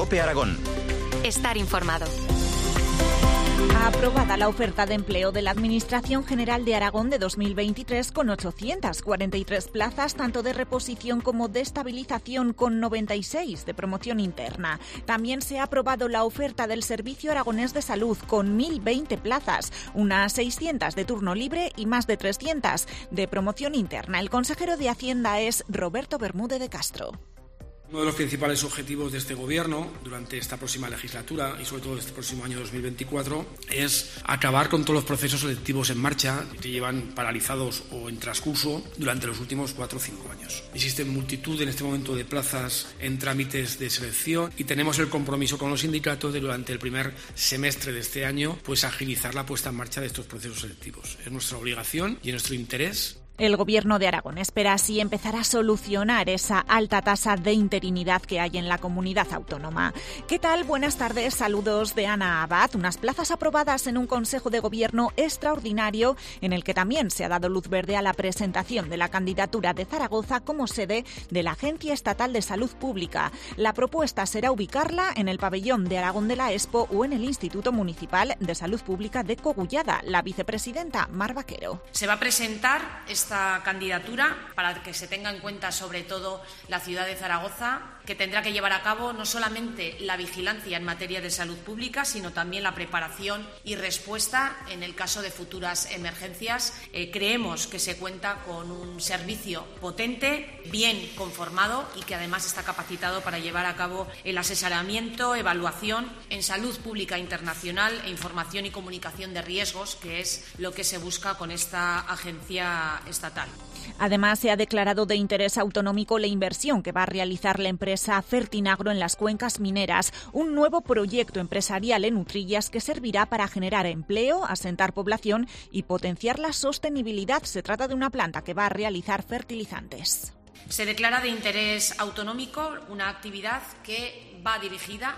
COPE Aragón. Estar informado. Aprobada la oferta de empleo de la Administración General de Aragón de 2023 con 843 plazas, tanto de reposición como de estabilización, con 96 de promoción interna. También se ha aprobado la oferta del Servicio Aragonés de Salud con 1.020 plazas, unas 600 de turno libre y más de 300 de promoción interna. El consejero de Hacienda es Roberto Bermúdez de Castro. Uno de los principales objetivos de este Gobierno durante esta próxima legislatura y sobre todo este próximo año 2024 es acabar con todos los procesos selectivos en marcha que llevan paralizados o en transcurso durante los últimos 4 o 5 años. Existen multitud en este momento de plazas en trámites de selección y tenemos el compromiso con los sindicatos de durante el primer semestre de este año agilizar la puesta en marcha de estos procesos selectivos. Es nuestra obligación y es nuestro interés. El Gobierno de Aragón espera así empezar a solucionar esa alta tasa de interinidad que hay en la comunidad autónoma. ¿Qué tal? Buenas tardes, saludos de Ana Abad. Unas plazas aprobadas en un Consejo de Gobierno extraordinario en el que también se ha dado luz verde a la presentación de la candidatura de Zaragoza como sede de la Agencia Estatal de Salud Pública. La propuesta será ubicarla en el pabellón de Aragón de la Expo o en el Instituto Municipal de Salud Pública de Cogullada. La vicepresidenta Mar Vaquero. Se va a presentar esta candidatura para que se tenga en cuenta sobre todo la ciudad de Zaragoza, que tendrá que llevar a cabo no solamente la vigilancia en materia de salud pública, sino también la preparación y respuesta en el caso de futuras emergencias. Creemos que se cuenta con un servicio potente, bien conformado y que además está capacitado para llevar a cabo el asesoramiento, evaluación en salud pública internacional e información y comunicación de riesgos, que es lo que se busca con esta agencia estatal. Además, se ha declarado de interés autonómico la inversión que va a realizar la empresa Fertinagro en las cuencas mineras, un nuevo proyecto empresarial en Utrillas que servirá para generar empleo, asentar población y potenciar la sostenibilidad. Se trata de una planta que va a realizar fertilizantes. Se declara de interés autonómico una actividad que va dirigida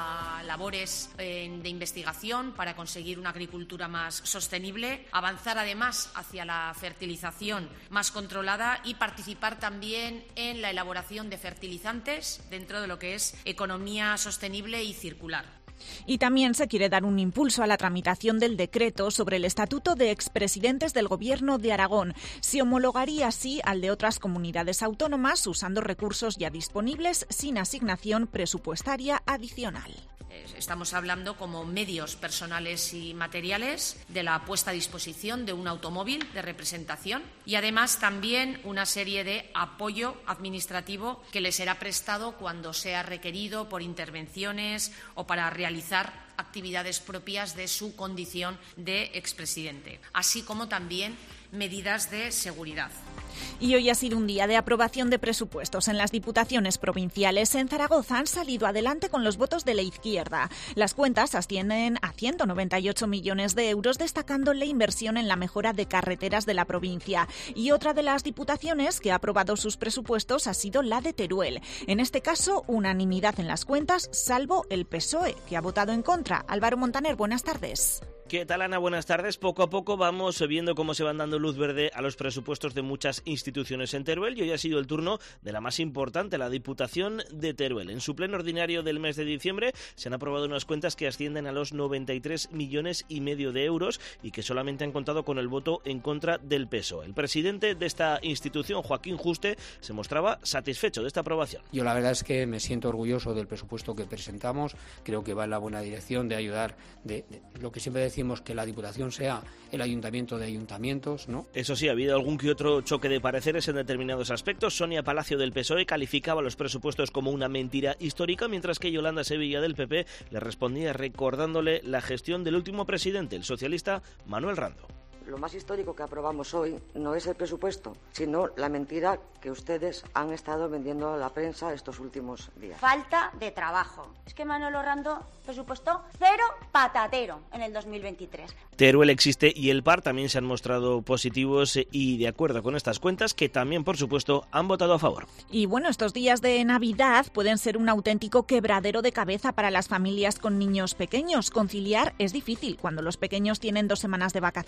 a labores de investigación para conseguir una agricultura más sostenible, avanzar además hacia la fertilización más controlada y participar también en la elaboración de fertilizantes dentro de lo que es economía sostenible y circular. Y también se quiere dar un impulso a la tramitación del decreto sobre el estatuto de expresidentes del Gobierno de Aragón. Se homologaría así al de otras comunidades autónomas usando recursos ya disponibles sin asignación presupuestaria adicional. Estamos hablando como medios personales y materiales de la puesta a disposición de un automóvil de representación y además también una serie de apoyo administrativo que les será prestado cuando sea requerido por intervenciones o para realizar actividades propias de su condición de expresidente, así como también medidas de seguridad. Y hoy ha sido un día de aprobación de presupuestos en las diputaciones provinciales. En Zaragoza han salido adelante con los votos de la izquierda. Las cuentas ascienden a 198 millones de euros, destacando la inversión en la mejora de carreteras de la provincia. Y otra de las diputaciones que ha aprobado sus presupuestos ha sido la de Teruel. En este caso, unanimidad en las cuentas, salvo el PSOE, que ha votado en contra. Álvaro Montaner, buenas tardes. ¿Qué tal, Ana? Buenas tardes. Poco a poco vamos viendo cómo se van dando luz verde a los presupuestos de muchas instituciones en Teruel y hoy ha sido el turno de la más importante, la Diputación de Teruel. En su pleno ordinario del mes de diciembre se han aprobado unas cuentas que ascienden a los 93,5 millones de euros y que solamente han contado con el voto en contra del PSOE. El presidente de esta institución, Joaquín Juste, se mostraba satisfecho de esta aprobación. Yo la verdad es que me siento orgulloso del presupuesto que presentamos. Creo que va en la buena dirección de ayudar, de lo que siempre decimos, que la Diputación sea el ayuntamiento de ayuntamientos, ¿no? Eso sí, ha habido algún que otro choque de pareceres en determinados aspectos. Sonia Palacio del PSOE calificaba los presupuestos como una mentira histórica, mientras que Yolanda Sevilla del PP le respondía recordándole la gestión del último presidente, el socialista Manuel Rando. Lo más histórico que aprobamos hoy no es el presupuesto, sino la mentira que ustedes han estado vendiendo a la prensa estos últimos días. Falta de trabajo. Es que Manolo Rando presupuestó 0 patatero en el 2023. Teruel existe y el PAR también se han mostrado positivos y de acuerdo con estas cuentas, que también, por supuesto, han votado a favor. Y bueno, estos días de Navidad pueden ser un auténtico quebradero de cabeza para las familias con niños pequeños. Conciliar es difícil cuando los pequeños tienen 2 semanas de vacaciones.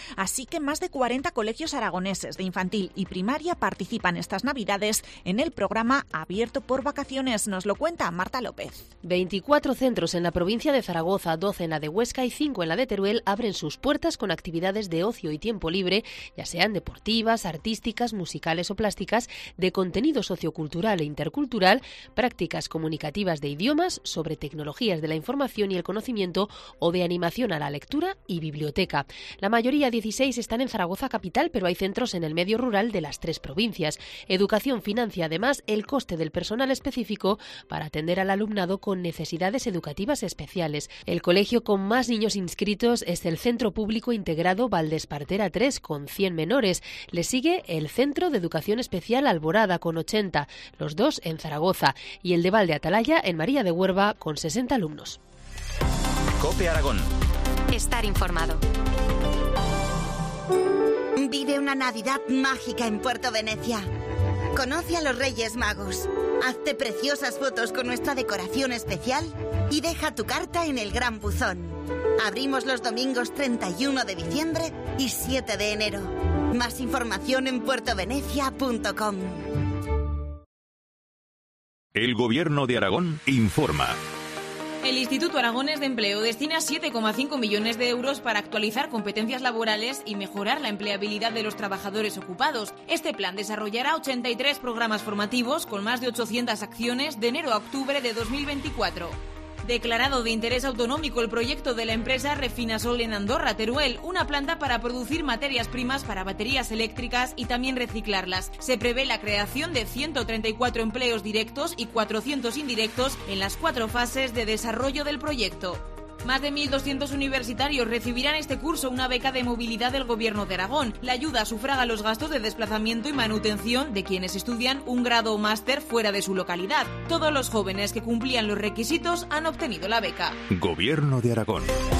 Así que más de 40 colegios aragoneses de infantil y primaria participan estas Navidades en el programa Abierto por Vacaciones. Nos lo cuenta Marta López. 24 centros en la provincia de Zaragoza, 12 en la de Huesca y 5 en la de Teruel abren sus puertas con actividades de ocio y tiempo libre, ya sean deportivas, artísticas, musicales o plásticas, de contenido sociocultural e intercultural, prácticas comunicativas de idiomas, sobre tecnologías de la información y el conocimiento o de animación a la lectura y biblioteca. La mayoría, 16, están en Zaragoza capital, pero hay centros en el medio rural de las 3 provincias. Educación financia además el coste del personal específico para atender al alumnado con necesidades educativas especiales. El colegio con más niños inscritos es el Centro Público Integrado Valdespartera 3, con 100 menores. Le sigue el Centro de Educación Especial Alborada, con 80, los 2 en Zaragoza, y el de Valde Atalaya, en María de Huerva, con 60 alumnos. COPE Aragón. Estar informado. Vive una Navidad mágica en Puerto Venecia. Conoce a los Reyes Magos. Hazte preciosas fotos con nuestra decoración especial y deja tu carta en el Gran Buzón. Abrimos los domingos 31 de diciembre y 7 de enero. Más información en puertovenecia.com. El Gobierno de Aragón informa. El Instituto Aragonés de Empleo destina 7,5 millones de euros para actualizar competencias laborales y mejorar la empleabilidad de los trabajadores ocupados. Este plan desarrollará 83 programas formativos con más de 800 acciones de enero a octubre de 2024. Declarado de interés autonómico el proyecto de la empresa Refinasol en Andorra, Teruel, una planta para producir materias primas para baterías eléctricas y también reciclarlas. Se prevé la creación de 134 empleos directos y 400 indirectos en las 4 fases de desarrollo del proyecto. Más de 1.200 universitarios recibirán este curso una beca de movilidad del Gobierno de Aragón. La ayuda sufraga los gastos de desplazamiento y manutención de quienes estudian un grado o máster fuera de su localidad. Todos los jóvenes que cumplían los requisitos han obtenido la beca. Gobierno de Aragón.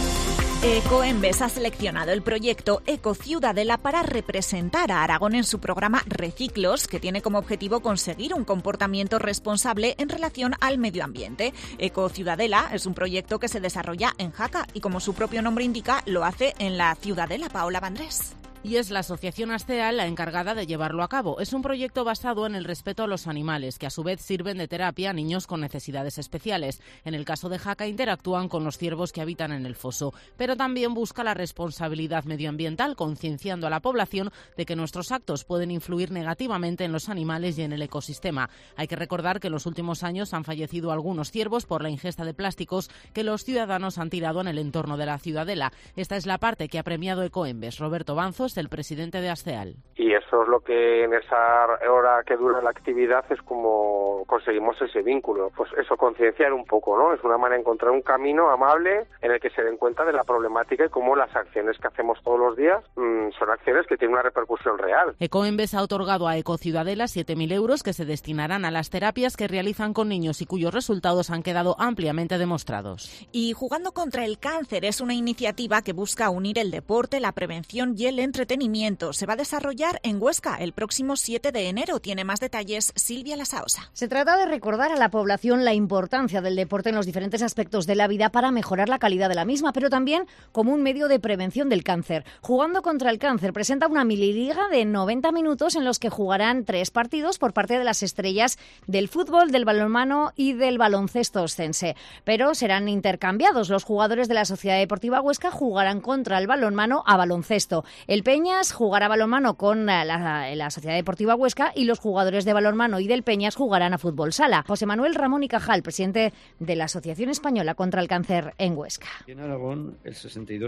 Ecoembes ha seleccionado el proyecto Ecociudadela para representar a Aragón en su programa Reciclos, que tiene como objetivo conseguir un comportamiento responsable en relación al medio ambiente. Ecociudadela es un proyecto que se desarrolla en Jaca y, como su propio nombre indica, lo hace en la Ciudadela. Paola Vandrés. Y es la Asociación Asteal la encargada de llevarlo a cabo. Es un proyecto basado en el respeto a los animales, que a su vez sirven de terapia a niños con necesidades especiales. En el caso de Jaca interactúan con los ciervos que habitan en el foso, pero también busca la responsabilidad medioambiental, concienciando a la población de que nuestros actos pueden influir negativamente en los animales y en el ecosistema. Hay que recordar que en los últimos años han fallecido algunos ciervos por la ingesta de plásticos que los ciudadanos han tirado en el entorno de la Ciudadela. Esta es la parte que ha premiado Ecoembes. Roberto Banzos, el presidente de Asteal. Y eso es lo que en esa hora que dura la actividad es como conseguimos ese vínculo. Pues eso, concienciar un poco, ¿no? Es una manera de encontrar un camino amable en el que se den cuenta de la problemática y cómo las acciones que hacemos todos los días son acciones que tienen una repercusión real. Ecoembes ha otorgado a Ecociudadela 7.000 euros que se destinarán a las terapias que realizan con niños y cuyos resultados han quedado ampliamente demostrados. Y Jugando contra el cáncer es una iniciativa que busca unir el deporte, la prevención y el entretenimiento. Se va a desarrollar en Huesca el próximo 7 de enero. Tiene más detalles Silvia Lasaosa. Se trata de recordar a la población la importancia del deporte en los diferentes aspectos de la vida para mejorar la calidad de la misma, pero también como un medio de prevención del cáncer. Jugando contra el cáncer presenta una mililiga de 90 minutos en los que jugarán 3 partidos por parte de las estrellas del fútbol, del balonmano y del baloncesto oscense. Pero serán intercambiados. Los jugadores de la Sociedad Deportiva Huesca jugarán contra el balonmano a baloncesto. El Peñas jugará balonmano con la Sociedad Deportiva Huesca y los jugadores de balonmano y del Peñas jugarán a fútbol sala. José Manuel Ramón y Cajal, presidente de la Asociación Española contra el Cáncer en Huesca. En Aragón, el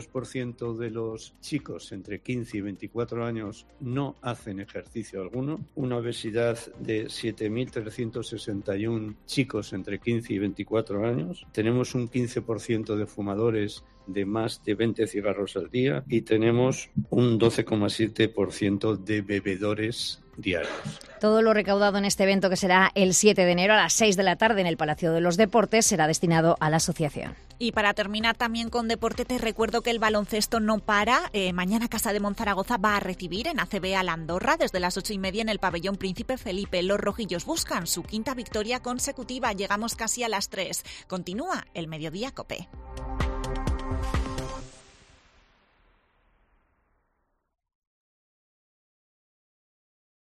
62% de los chicos entre 15 y 24 años no hacen ejercicio alguno. Una obesidad de 7.361 chicos entre 15 y 24 años. Tenemos un 15% de fumadores de más de 20 cigarros al día y tenemos un 12,7% de bebedores diarios. Todo lo recaudado en este evento, que será el 7 de enero a las 6 de la tarde en el Palacio de los Deportes, será destinado a la asociación. Y para terminar también con deporte, te recuerdo que el baloncesto no para. Mañana Casa de Monzaragoza va a recibir en ACB a la Andorra desde las 8:30 en el pabellón Príncipe Felipe. Los rojillos buscan su 5ª victoria consecutiva. Llegamos casi a las 3. Continúa el Mediodía COPE.